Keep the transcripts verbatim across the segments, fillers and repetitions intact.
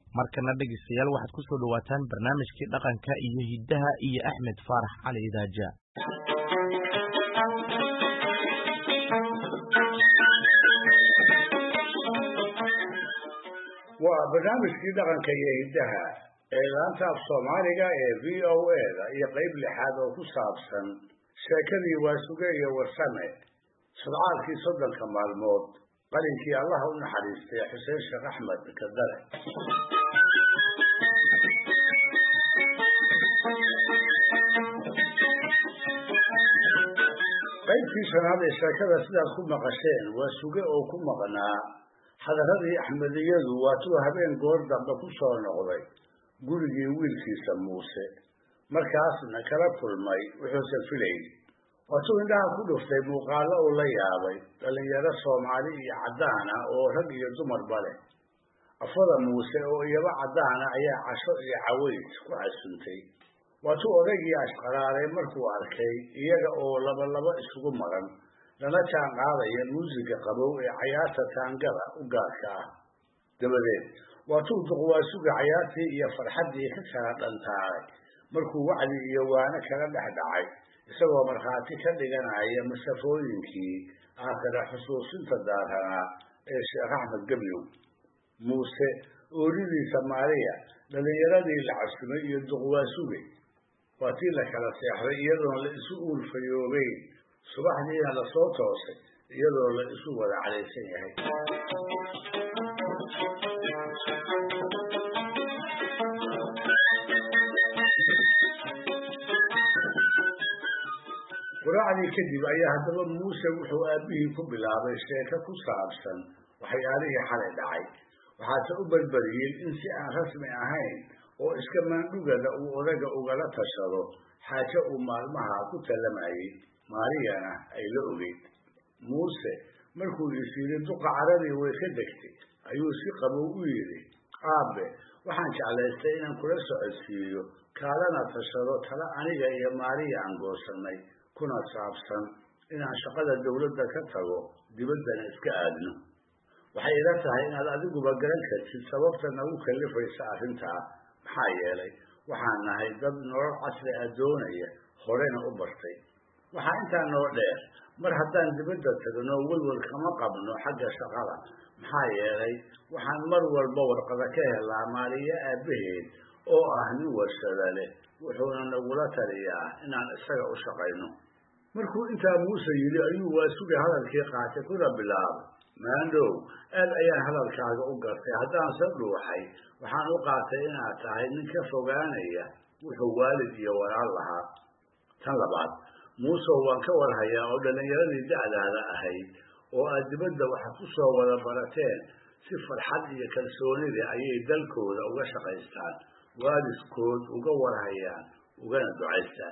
markana dhegeystayaal waxaad ku soo dhawaataan barnaamijkii dhaqanka iyo hiddaha iyo Axmed Faarax Cali Idaaja. waa barnaamijkii dhaqanka iyo hiddaha ee laanta af Soomaaliga ee V O A da iyo qayb lixaad oo ku saabsan sheekadii Waasuge iyo Warsame sodcaalkii soddonka maalmood qalinkii Allah u naxariistay Xuseen Sheekh Axmed Kadare. qaybtii shanaad ee sheekada sidaad ku maqasheen Waasuge oo ku maqnaa xadaradii Axmediyadu waatuu habeen goor dambe ku soo noqday gurigii wiilkiisa Muuse markaasna kala kulmay wuxuusan filayay. waatuu indhaha ku dhuftay muuqaalo uu la yaabay dhalinyaro Soomaali iyo caddaan ah oo rag iyo dumarba leh. afada Muuse oo iyaba caddaan ah ayaa casho iyo caways ku casuntay. waatuu odaygii ashqaraaray markuu arkay iyaga oo laba laba isugu maran lana jaan qaadaya muusiga qabow ee cayaarta taangada u gaarka ah. dabadeed waatuu Waasuge cayaartii iyo farxaddii ka kala dhantaalay markuu wacdi iyo waana kala dhex dhacay isagoo markhaati ka dhiganaya masafooyinkii aakhira xusuusinta daaranaa ee Sheekh Axmed Gebyow. Muuse ooridiisa Maariya dhalinyaradii la casumay iyo Waasuge waa tii la kala seexday iyadoon la isu uulfayoobeyn subaxdiina la soo toosay iyadoo la isu wada calaysan yahay. quraacdii kadib ayaa haddaba Muuse wuxuu aabbihii ku bilaabay sheeko ku saabsan waxyaalihii xalay dhacay. waxaase u barbariyey in si aan rasmi ahayn oo iska maandhugada uu odaga ugala tashado xaajo uu maalmaha ku talamayay Maariyana ay la ogeyd. Muuse markuu isiiri duqa caradii way ka degtay ayuu si qabow u yidhi, aabe waxaan jeclaystay inaan kula socodsiiyo kaalana tashado tala aniga iyo Maariya aan goosanay kuna saabsan inaan shaqada dawladda ka tago dibaddana iska aadno. waxay ila tahay inaad adiguba garan kartid sababta nagu kallifaysa arrintaa. maxaa yeelay waxaan nahay dad nolol casri ah doonaya horena u bartay. waxaa intaa noo dheer mar haddaan dibadda tagno walwal kama qabno xagga shaqada. maxaa yeelay waxaan mar walba warqada ka helaa Maariya aabbaheed oo ah nin warshada leh wuxuuna nagula taliyaa inaan isaga u shaqayno. markuu intaa Muuse yidhi ayuu Waasuge hadalkii qaatay kuna bilaabay, maandhow aad ayaan hadalkaaga u gartay. haddaan sa dhuuxay waxaan u qaatay inaad tahay nin ka fogaanaya wuxuu waalid iyo walaal lahaa. tan labaad Muuse waan ka warhayaa oo dhalinyaradii da'daada ahayd oo aad dibadda waxa ku soo wada barateen si farxad iyo kalsoonida ayay dalkooda uga shaqaystaan, waalidkood uga warhayaan, ugana ducaystaan.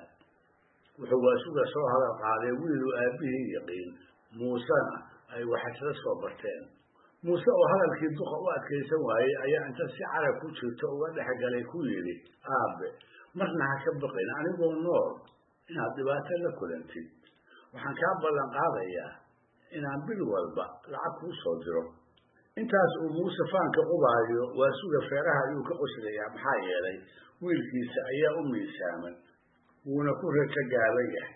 wuxuu Waasuge soo hadal qaaday wiiluu aabbihii yaqiin Muusena ay waxasla soo barteen. Muuse oo hadalkii duqa u adkaysan waayey ayaa inta si carab ku jirto uga dhexgalay ku yidhi, aabe marna ha ka baqin anigoo nool inaad dhibaato la kulantid. waxaan kaa ballan qaadayaa inaan bil walba lacag kuu soo diro. intaas uu Muuse faanka qubaayo Waasuge feeraha ayuu ka qoslayaa maxaa yeelay wiilkiisa ayaa u miisaaman wuuna ku rajo gaaban yahay.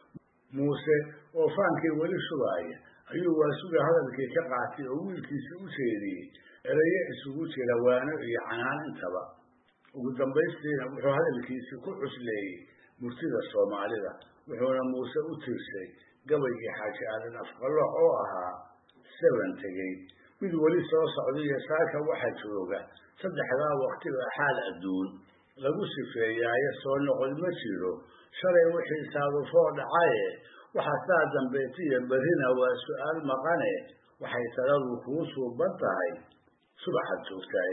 Muuse oo faankii weli sugaaya ayuu Waasuge hadalkii ka qaatay oo wiilkiisa u jeediyey erayo isugu jira waano iyo canaan intaba. ugu dambaystiina wuxuu hadalkiisii ku cusleeyey murtida Soomaalida wuxuuna Muuse u tirsay gabaygii Xaaji Aadan Afqalooc oo ahaa seven tegey mid weli soo socda iyo saaka waxa jooga saddexdaa waqtiba xaal adduun lagu sifeeyaayo soo noqon ma jiro. shalay wixii saadufoo dhacaye waxa saa dambeetiya berrina waa su'aal maqane waxay taladu kuu suuban tahay subaxaad joogtaay.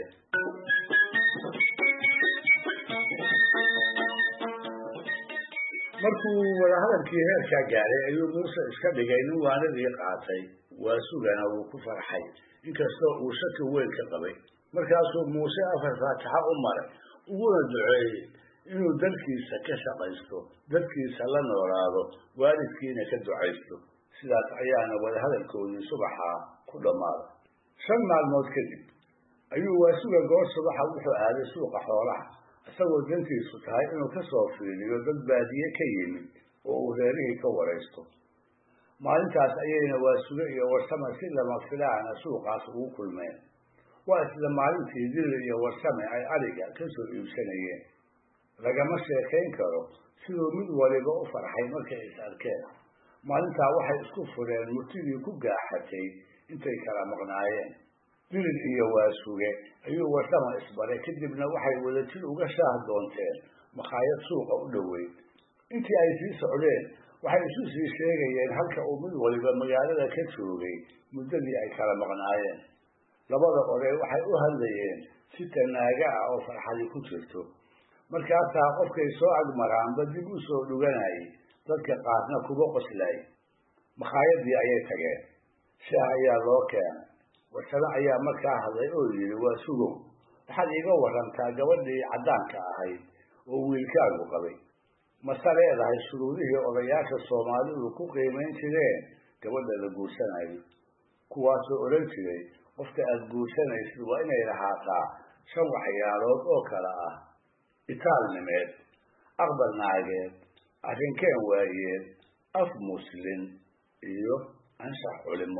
markuu wada hadalkii heerkaa gaaray ayuu Muuse iska dhigay nin waanadii qaatay. Waasugana wuu ku farxay inkastoo uu shaki weyn ka qabay. markaasuu Muuse afar faataxa u maray uguna duceeyey inuu dalkiisa ka shaqaysto, dadkiisa la noolaado, waalidkiina ka ducaysto. sidaas ayaana wada hadalkoodii subaxa ku dhammaaday. shan maalmood kadib ayuu waasuga goor subaxa wuxuu aaday suuqa xoolaha isagoo dantiisu tahay inuu ka soo fiiriyo dad baadiye ka yimid oo uu reerihii ka waraysto maalintaas ayayna waasuge iyo warsame si lama filaana suuqaas ugu kulmeen waa isla maalintii dirir iyo warsame ay ariga ka soo iibsanayeen lagama sheekayn karo siduu mid waliba u farxay markay is arkeen maalintaa waxay isku fureen murtidii ku gaaxatay intay kala maqnaayeen dirir iyo waasuge ayuu warsame isbaray kadibna waxay wadajir uga shaah doonteen makhaayad suuqa u dhoweyd intii ay sii socdeen waxay isu sii sheegayeen halka uu mid waliba magaalada ka joogay muddadii ay kala maqnaayeen labada oday waxay u hadlayeen si tanaaga ah oo farxadi ku jirto markaasaa qofkay soo agmaraanba dib u soo dhuganayay dadka qaarna kuba qoslay makhaayadii ayay tageen shaah ayaa loo keenay warsame ayaa markaa hadlay oo yidhi waa sugow waxaad iiga warantaa gabadhii caddaanka ahayd oo wiilkaagu qabay mase leedahay shuruudihii odayaasha soomaalidu ku qiimayn jireen gabadha la guursanayo kuwaasoo odhan jiray qofka aad guursanaysid waa inay lahaataa shan waxyaalood oo kale ah itaalnimeed aqbal naageed arrinkeen waayeed af muslin iyo anshax culimo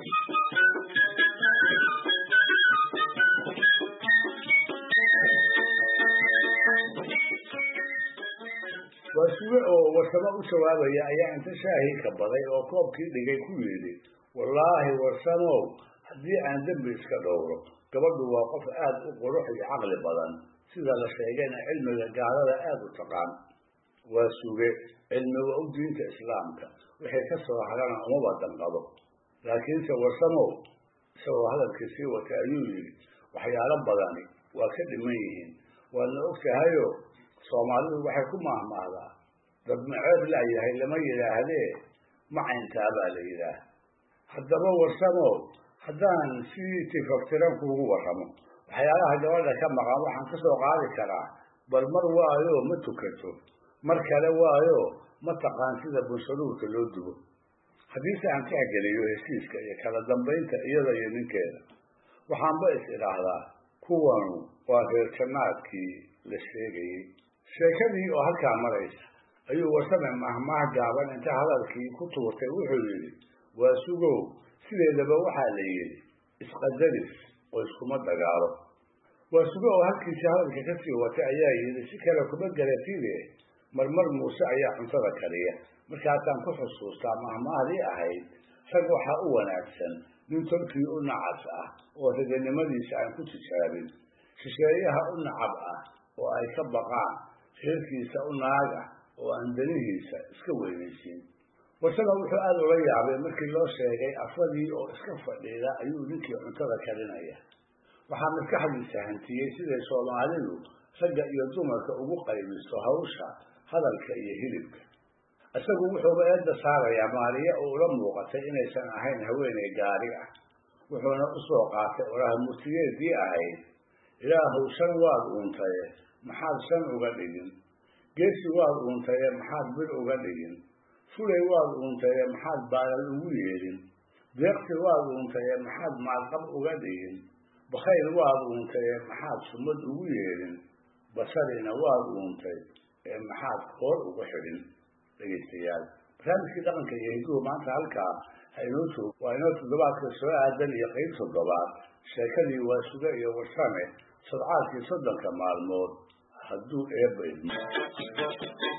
waasuge oo warsamo u jawaabaya ayaa inta shaahii ka baday oo koobkii dhigay ku yidhi wallaahi warsamow haddii aan dembi iska dhowro gabadhu waa qof aad u qurux iyo caqli badan sida la sheegayna cilmiga gaalada aada u taqaan waasuge cilmiga u diinta islaamka wixii ka soo harana umaba danqado laakiinse warsamow isagoo hadalkii sii watay ayuu yidhi waxyaalo badani waa ka dhiman yihiin waadna og tahayo soomaalidu waxay ku mahmahdaa dad maceeb laayahay lama yidhaahdee macayntaa baa la yidhaah haddaba warsamow haddaan si tifaftiran kuugu warramo waxyaalaha gabadha ka maqan waxaan ka soo qaadi karaa bal mar waayo ma tukato mar kale waayo ma taqaan sida bunshaduurka loo dubo haddiise aan tixgeliyo heshiiska iyo kala dambaynta iyada iyo ninkeeda waxaanba is idhaahdaa kuwanu waa reer jannaadkii la sheegayey sheekadii oo halkaa maraysa ayuu warsame mahmaah gaaban inta hadalkii ku tuurtay wuxuu yidhi waasugow sideedaba waxaa la yidhi isqadaris oo iskuma dagaalo waasuge oo halkiisii hadalka ka sii watay ayaa yidhi si kale kuma garatide marmar muuse ayaa cuntada kariya markaasaan ku xusuustaa mahmaahdii ahayd rag waxaa u wanaagsan nin tolkii u nacas ah oo raganimadiisa aan ku tijaabin shisheeyaha u nacab ah oo ay ka baqaan reerkiisa u naag ah oo aan danihiisa iska weynaysiin warsame wuxuu aada ula yaabay markii loo sheegay afadii oo iska fadhiida ayuu ninkii cuntada karinaya waxaa maskaxdiisa hantiyey siday soomaalidu ragga iyo dumarka ugu qaybiso hawsha hadalka iyo hilibka isagu wuxuuba eedda saarayaa maariya oo ula muuqatay inaysan ahayn haweeney gaari ah wuxuuna u soo qaatay oraha murtigeedii ahayd ilaahow shan waad uuntaye maxaad shan uga dhigin geesi waad uuntaye maxaad bir uga dhigin fulay waad uuntaye maxaad baalal ugu yeedhin deeqsi waad uuntaye maxaad maalqab uga dhigin bakhayl waad uuntaye maxaad sumad ugu yeedhin basarina waad uuntay ee maxaad koor ugu xidhin dhegaystayaal barnaamijkii dhaqanka iyo hidduhu maanta halkaa ha inoo joog waa inoo toddobaadka soo aadan iyo qayb toddobaad sheekadii waasuge iyo warsame sadcaadkii soddonka maalmood hadduu eebba idmo